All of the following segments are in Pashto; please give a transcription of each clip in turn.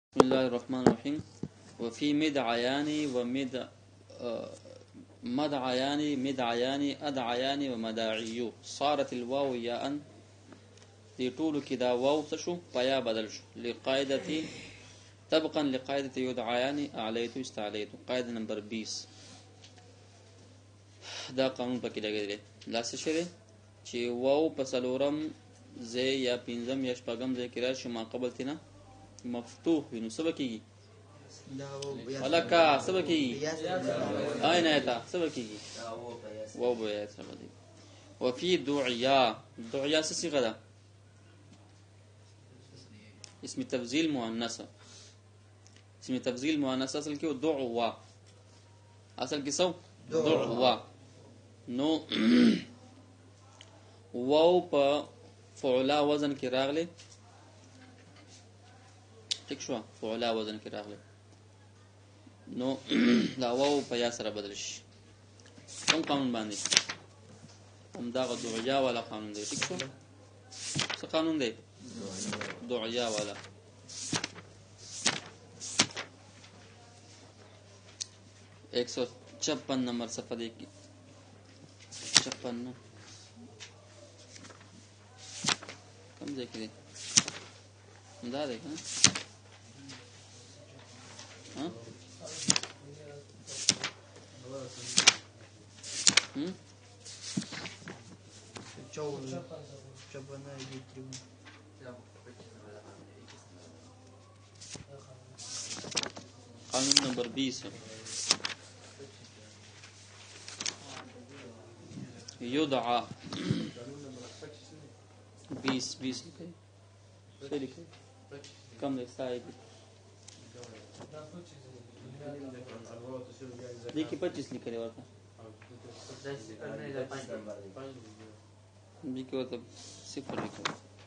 بسم الله الرحمن الرحيم. وفي مدعيان مدعيان أدعيان ومداعيو صارت الواو ياء دي طول كدا واو تشو فيا بدل شو لقاعدة طبقا لقاعدة يدعيان أعليت استعليت. قاعدة نمبر 20 دا قانون پکې لګیدل لا څه شری چې واو په څلورم زې یا پنځم یا شپږم ځای کې راشي ما قبل تینا مفتوح وینو سبکیږي ولکه سبکیږي اين ایت سبکیږي واو به سبدي. وفي دعيا څه صيغه ده؟ اسم تفضيل مؤنث. اسم تفضيل مؤنث اصل کې دعوا، اصل کې سو دعوا. نو واو په فعلا وزن کې راغله، ٹھیک شو، فعلا وزن کې راغله، نو دا واو په یا سره بدل شي. کوم قانون باندې؟ هم دا دعیا والا قانون دی، ٹھیک شو. څه قانون دی؟ دعیا والا. ایک سو 56 نمبر صفحه دی کی 56 کم ځای کې دی دا دی کنه ها قانون نمبر 20 يدعى 20 लिखे कम साइड देखिए 25 लिखे रहे वाला देखिए मतलब सिफर लिखे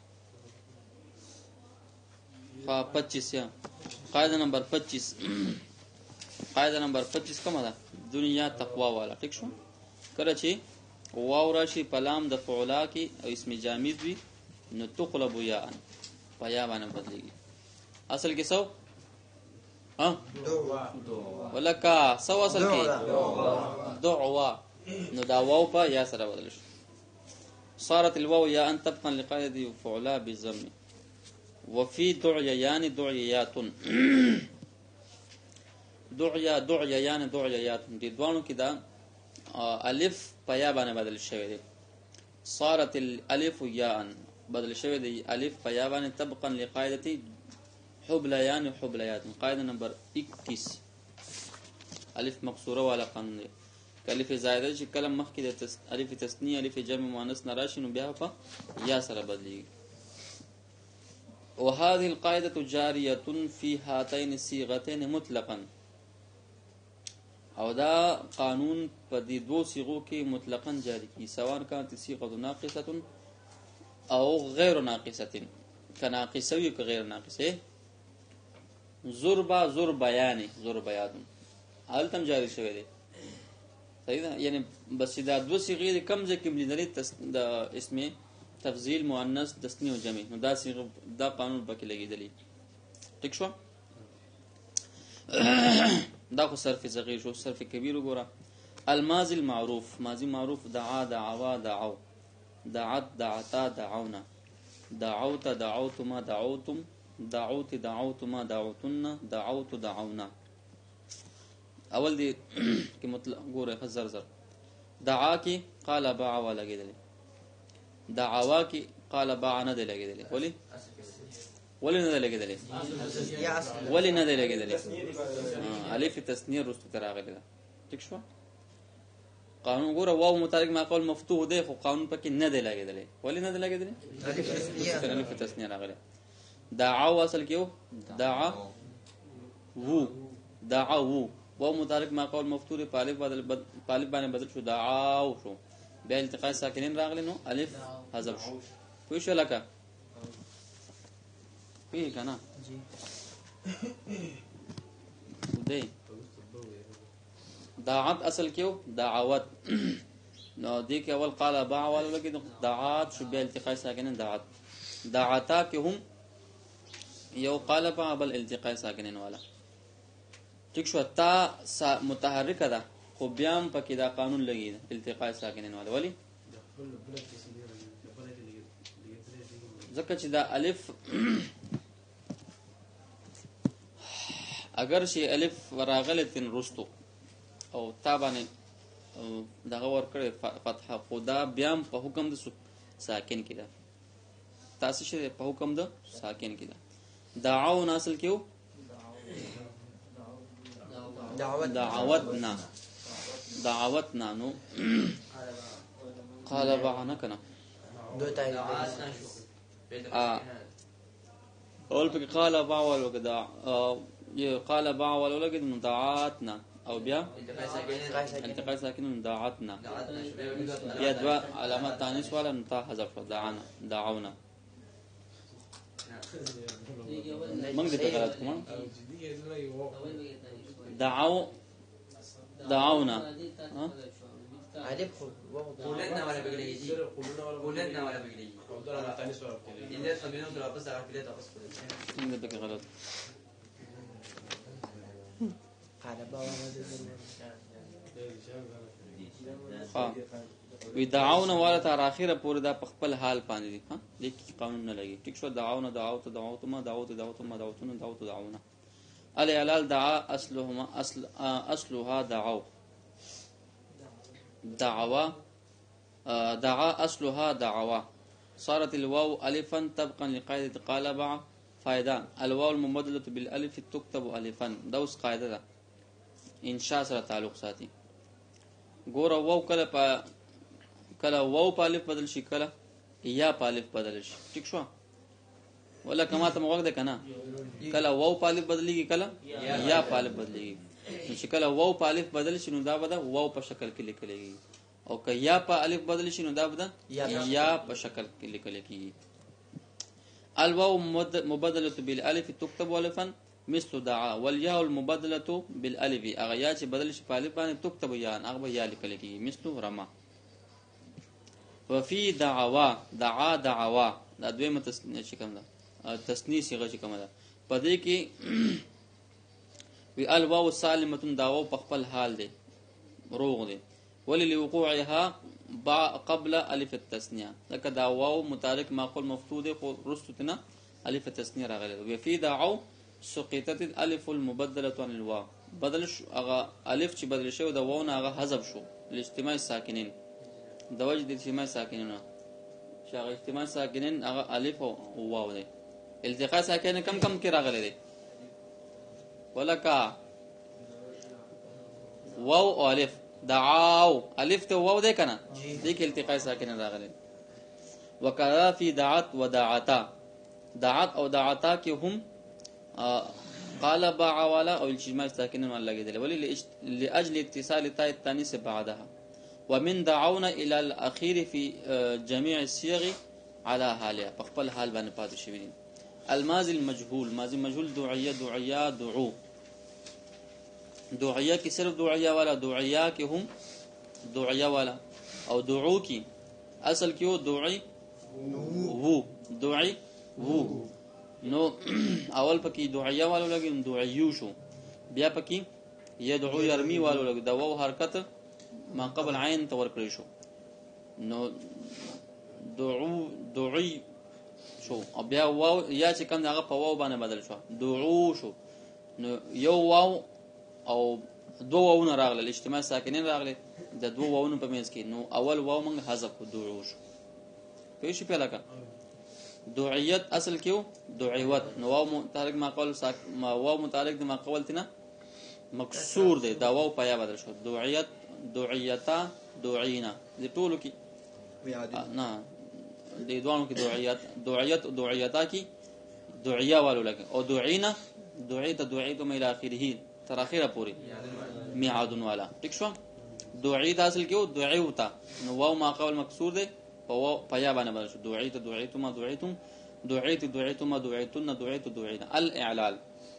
हाँ 25 या कायदा नंबर 25 कायदा नंबर 25 कम था दुनिया तकवा वाला, ठीक शो. कराची واو راشي پلام د فعلا کې او اسم جامد وي نو تقلب یا پیا باندې بدلېږي. اصل کې سو ها ولکا سو اصل کې دعوا، نو دا واو په یا سره بدل شو. صارت الواو یا ان طبقا لقاعده فعلا بالضم. وفي دعيان دعيات دعيان دعيات دي دوانو کې دا الف پیا باندې بدل شوی دی. صارت الالف یاء بدل شوی دی الف پیا باندې طبقا لقاعده حبلیان حبلیات. قاعده نمبر 21 الف مقصوره والا قانون دی. الف زائده چې کلم مخ کې د الف تثنیه الف جمع مؤنث نراشي نو بیا په یا سره بدلیږي. وهذه القاعده جاريه في هاتين الصيغتين مطلقا. او دا قانون په دې دوه صيغو کې مطلقاً جاری کی، سواء كانت صيغه ناقصه او غیر ناقصه. كناقصه او غیر ناقصه. ضرب ضربيان ضربيات حالتم جاری شوی دی، صحیح ده. یعنی بس دا دوه صيغې کم ځکه مليدلې د اسم تفضیل مؤنث تثنیه او جمع، نو دا صيغه دا قانون پکې لګیدلی، ٹھیک شو. دا خو صرف صغیر شو. صرف کبیر وګوره. الماضي المعروف ماضي معروف دعا دعوا دعو دعت دعتا دعونا دعوت دعوتما دعوتم دعوت دعوتما دعوتن دعوت دعونا. اول دی کې مطلب ګوره زر زر. دعا کې قال باع ولا لګیدل، دعوا کې قال باع نه دی لګیدل. ولی نه لګیدل ولی نه لګیدل الف تثنیه رستو تراغله ده، ٹھیک شو. قانون ګوره واو متعلق ما قول مفتوح ده خو قانون پکې نه دی لګیدل. ولی نه لګیدل الف تثنیه راغله. دعوا اصل کې دعا وو دعا وو واو متعلق ما قول مفتوح په الف باندې بدل شو دعا شو، بیا التقاء ساکنین راغله نو الف حذف شو. پوه شو لکه پی کنا جی دې دعات اصل کېو دعوت نو دې کې اول قال باع ولا لګي دعات شو بیا التقاء ساکنین دعات دعاتا کې هم یو قالب بل التقاء ساکنین والا ٹھیک شو تا متحرک ده خو بیا هم پکې دا قانون لګي التقاء ساکنین والا ولی ځکه چې دا الف اگر شي الف راغله تن رستو او تا باندې دغه ور کړې فتحه خدا بیا په حکم د ساکن کې ده تاسو شه په حکم د ساکن کې ده دعو ناصل کېو دعوتنا نو قال بعنا کنا اول په قال باول وکدا یہ قال باول ولګد دعاتنا او بیا انتقال ساکن دعاتنا یا دوا علامات تانیث والا نتا حذف دعانا دعونا موږ دې غلط کوم دعونا الف قولنا ولا بيجي قولنا ولا بيجي إلا سبينا واپس راکړه تاسو څنګه دې غلط وی دعونا والا تر اخره پورې دا خپل حال باندې دي ها لیکي قانون نه لګي ټیک شو دعونا دعوتما دعونا الاعلال دعا اصلها دعا اصلها دعوا صارت الواو الفا طبقا لقاعده قالب فائده الواو المبدله بالالف تكتب الفا دوس قاعده ده انشاء سره تعلق ساتي ګور واو کله واو په الف بدل شي کله یا په الف بدل شي ٹھیک شو ولا کما ته موږ ده کنه کله واو په الف بدلېږي کله یا په الف بدلېږي چې کله واو په الف بدل شي نو دا به واو په شکل کې لیکلېږي او که یا په الف بدل شي نو دا به یا په شکل کې لیکل کېږي الواو مبدله بالالف تكتب الفا مثل دعا والياء المبدله بالالف اغیا چې بدل شي په الف باندې تكتب یا هغه یا لیکل کېږي مثل رما وفي دعوا دعوا دا دویمه تسنیه چې کوم ده تسنیه صيغه چې کوم ده پدې کې وی الواو سالمه دعوا په خپل حال دی روغ دی وللوقوعها قبل الف التثنيه لکه دا واو متعلق معقول مفتوح دی خو رستنا الف التثنيه راغلی وی فی دعوا سقطت الالف المبدله عن الواو بدل هغه الف چې بدل شو د واو نه هغه حذف شو الاجتماع ساکنین د وجه د اجتماع ساکنین چې هغه اجتماع ساکنین هغه الف او واو دی التقاء ساکن کم کې راغلی دی ولکا واو او الف دعاو الف ته واو دی کنه دې کې التقاء ساکن راغلی وکذا فی دعات ودعتا دعات او دعتا کې هم قال باعوالا او اجتماع ساکن لګیدل ولی لاجل اتصال تاء التانيث بعدها ومن دعونا الى الاخير في جميع الصيغ على حالها خپل حال باندې پاتې شوی الماضي المجهول ماضي مجهول دعيا دعو دعيا کی صرف دعيا والا دعيا کے هم دعيا والا او دعو کی اصل کیو دعي وو نو اول پکې دعيا والو لګي دعيو شو بیا پکې يدعو يرمي والو لګي د واو حرکت ما قبل عین تور کړی شو نو دعي شو او بیا واو یا چې کوم هغه په واو باندې بدل شو دعو شو نو یو واو او دو واونه راغله اجتماع ساکنین راغله د دو واونو په منځ کې نو اول واو موږ حذف کو دعو شو په شي په لکه دعیت اصل کېو دعیوت نو واو متعلق ما قول ما واو متعلق د ما قول تینا مکسور دی دا واو په یا بدل شو دعیت دعیتا دعینا د ټولو کې نه د دوانو کې دعیت دعیتا کې دعیا والو لګ او دعینا دعیت مې الى اخره تر اخره پوری میعاد والا ٹھیک شو دعیت اصل کېو دعیوتا نو واو ما قول مکسور دی په یا باندې بدل شو دعیتما دعیتن الاعلال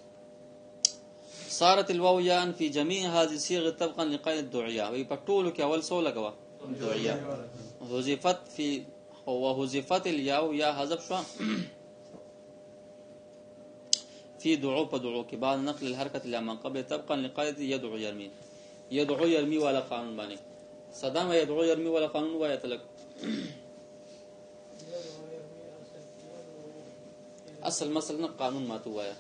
صارت الواو ياء في جميع هذه الصيغ طبقا لقاعده الدعيه وي پټولو کې اول سو لګوا دعيه حذفت الياء يا حذف شو في دعو په دعو کې بعد نقل الحرکت الى ما قبل طبقا لقاعده يدعو يرمي يدعو يرمي ولا قانون باندې صدام يدعو يرمي ولا قانون وایي تلک اصل مثلا قانون ما تو وایا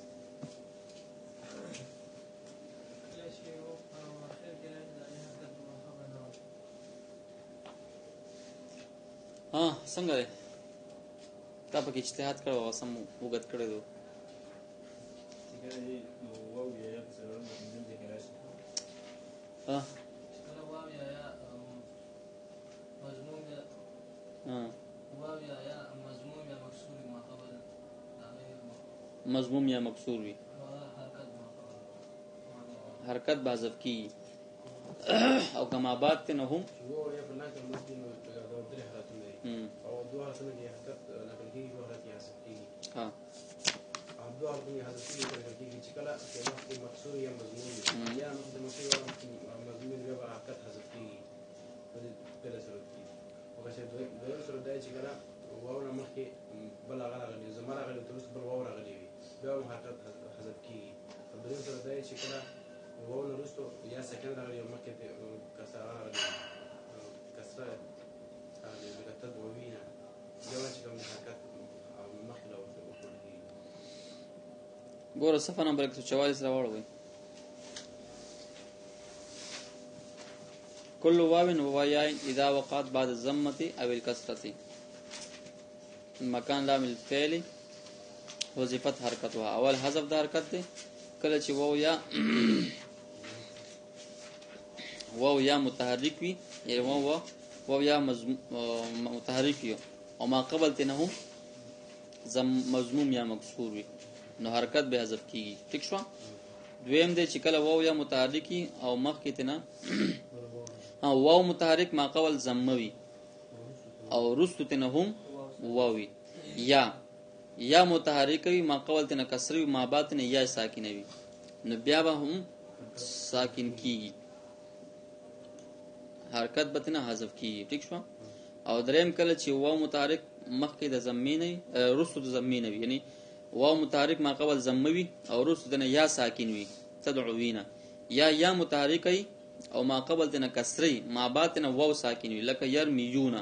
ها څنګه ده تا په کې اجتهاد کړو او سم وګت کړو ها مضموم یا مکسور وي حرکت بازف کی او کما بعد ته نه هم او دوه حالتونه دي حرکت نقل کیږي دوه حالت یې حذف کیږي ها دوه حالتونه یې حذف کیږي نقل کیږي چې کله کې مکسور یا مضموم یا مکسور یا مضموم یا حرکت حذف کیږي په دې په صورت کې او که دویم صورت دی چې کله واو نه مخکې بل هغه راغلی زما راغلی تر اوسه بل واو راغلی وي بیا هم حرکت حذف کیږي او دویم صورت دی چې کله واو نه وروسته یا سکن راغلی او مخکې کسره راغلی کسره تدعوينا جواز کوم حرکت مخله او ګوره صفحه نمبر 144 راوړو كل واو وياء اذا وقعت بعد الضمه او الكسره مکان لام الفعل وظیفت حرکتها اول حذف د حرکت دی کله چې واو یا متحرک وي یا واو یا متحرک وي او ما قبل ته نه هم مضموم یا مکسور وي نو حرکت به حذف کیږي ٹھیک شو دویم دی چې کله واو یا متحرکی او مخ کې ته نه واو متحرک ما قبل ضموي او رستو ته نه هم واوي یا متحرک وي ما قبل ته نه کسر وي ما بعد نه یا ساکن وي نو بیا به هم ساکن کیږي حرکت به نه حذف کیږي ٹھیک شو او دریم کله چې واو متحرک مخ کې د ضمینه رستو د ضمینه وي یعنی واو متحرک ما قبل ضموي او رستو د نه یا ساکن وي تدعوینا یا متحرک او ما قبل د نه کسری ما بعد نه واو ساکن وي لکه يرميونا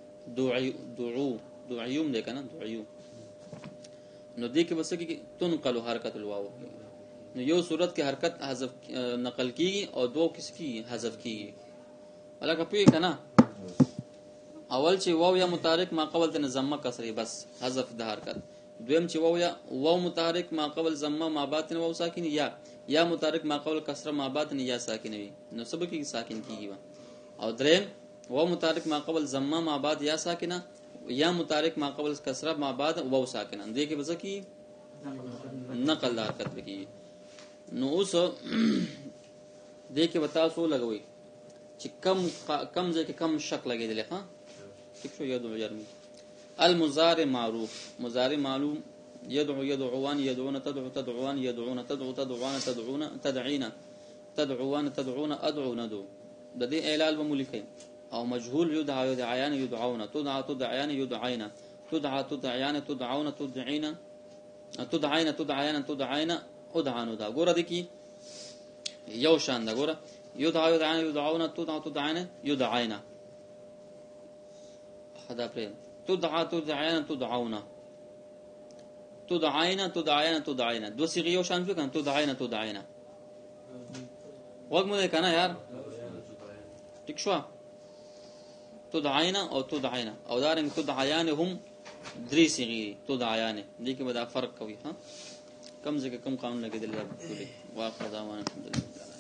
دعيوم ده کنه دعيو نو دې کې بس کې تنقل حرکت الواو نو یو صورت کې حرکت حذف نقل کیږي او دو کس کی حذف کیږي ولکه پی کنه اول چې واو یا متحرک ما قبل ته ضمه کسری بس حذف د حرکت دویم چې واو متحرک ما قبل ضمه ما بعد نه واو ساکن یا متحرک ما قبل کسره ما بعد نه یا ساکن وي نو سبب کې ساکن کیږي او دریم واو متحرک ما قبل ضمه ما بعد یا ساکنه یا متحرک ما قبل کسره ما بعد واو ساکنه دې کې بس کی نقل د حرکت کی نو اوس دې کې وتا سو لګوي چې کم ځکه کم شک لګیدل ها ٹھیک شو یدعو یرمی المضارع معروف مضارع معلوم يدعو يدعوان يدعون تدعو تدعوان يدعون تدعو تدعوان تدعون تدعين تدعوان تدعون ادعو ندعو د دې اعلال به ملکه او مجهول يدعى يدعيان يدعون تدعى تدعيان يدعين تدعى تدعيان تدعون تدعين تدعين تدعيان تدعين ادعانو دا ګوره د کی یو شان دا ګوره يدعى يدعيان يدعون تدعى تدعين يدعين خدا پر تدعى تدعيان تدعون تدعين تدعين تدعين دو صيغه یو شان شو کنه تدعين تدعين وګمه کنه یار ٹھیک شو تدعين او تدعين او دارنګ تدعيان هم درې صيغه تدعيان دي کې به دا فرق کوي ها کم ځکه کم قانون لګیدل دا واقع دا وانه